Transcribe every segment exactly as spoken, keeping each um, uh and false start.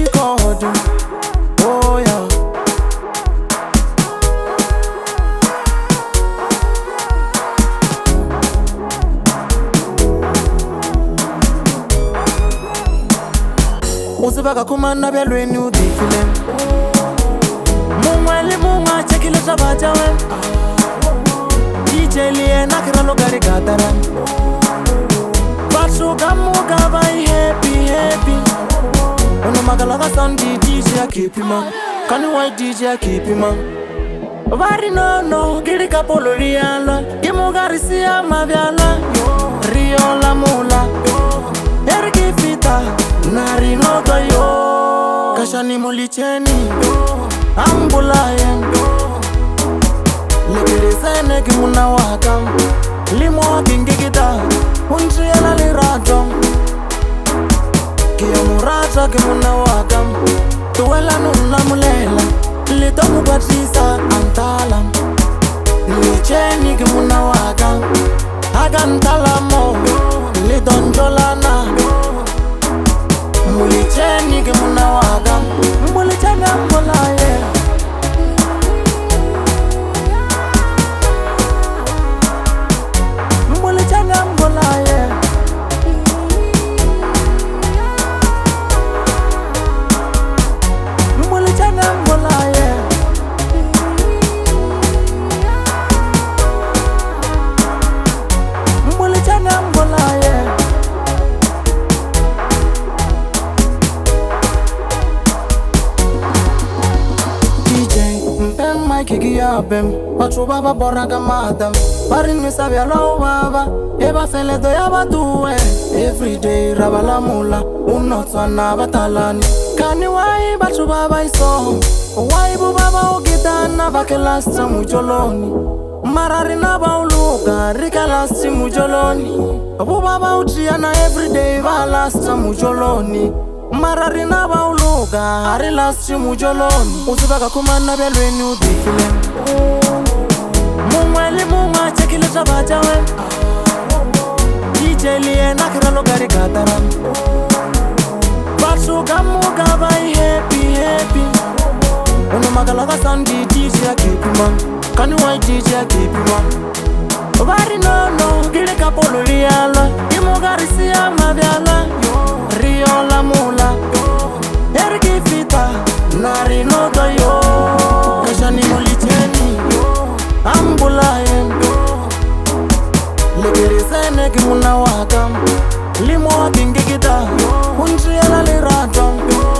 record. Oh yeah. Uzibaka kumana belweni udifile Mungweli munga chekile chabaja we D J liye nakira logari gataran Bashu kamuka vai happy happy Ono magalaga sondi D J ya keep man Kani wai D J ya keep man Vari no no giri kapolo riala Kimugari siya mavyala Rio la mula Eriki fita Nari no yo Kashani mulicheni Ambulaye Lekirizene kimuna wakam Limo kingigita Unji ala lirato Kia murata kimuna wakam Tuwela nuna mulela Lito mupatisa antala Licheni kimuna wakam Agantala mo Lito njolana Mulicheni kimuna wakam Mulicheni ambulaye Mulicheni ambulaye Mulicheni ambulaye Mulicheni ambulaye Kiki ya bem, pachu baba boraga madam. Parin mi sabia lo baba, eba fele do ya batue. Everyday rabala mula, uno tsana batalani. Kani wai pachu baba iso, wai bu baba ogita na vakelastra mujoloni. Marari na bauluga, rikalasti mujoloni. Bu baba utriana everyday valastra mujoloni. Marari na bauluga, harilasti mujoloni. Uzibaka kumana belweni udifile Mungweli munga chekile chabaja we D J liye nakira logari gataran Bashu kamuka vai happy happy Ono magalaga sondi D J ya keep man Kani wai D J ya keep man Vari no no gire kapolo riala Kimugari siya mavyala Rio la mula Eriki fita Nari no yo Kashani mulicheni Ambulaye Lekirizene kimuna wakam Limo wakingigita Unji ala lirato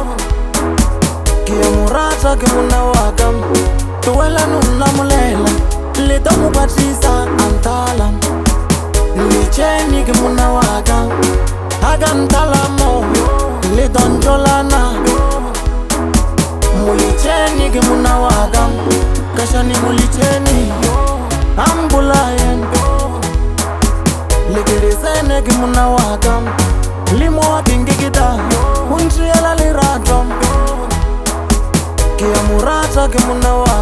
Kia murata kimuna wakam Tuwela nuna mulela Lito mupatisa antala Licheni kimuna wakam Agantala mo Lito njolana Mulicheni kimuna wakam Kashani mulicheni Ambulaye Lekirizene kimuna wakam Limo wakingigita Unji ala lirato Kia murata kimuna wakam